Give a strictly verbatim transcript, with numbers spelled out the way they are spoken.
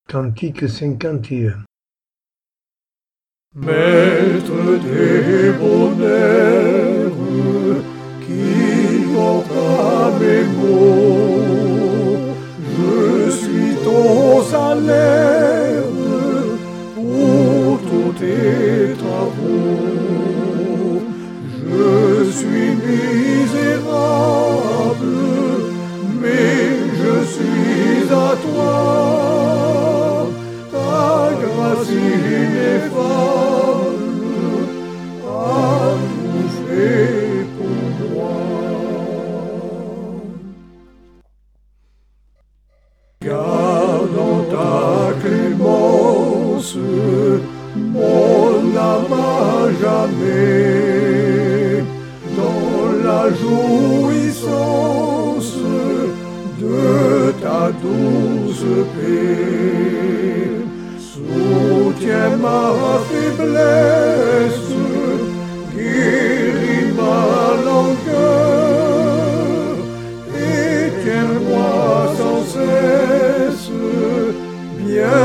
Cantique cinquante et un. Maître des bonheurs, qui porta mes mots, je suis ton salaire pour tous tes travaux. Je suis misérable, mais je suis à toi. Ta grâce ineffable a tout fait pour moi. Garde en ta clémence mon âme à jamais, dans la jouissance de ta douce paix. Soutiens ma faiblesse, guéris ma langueur, et tiens-moi sans cesse bien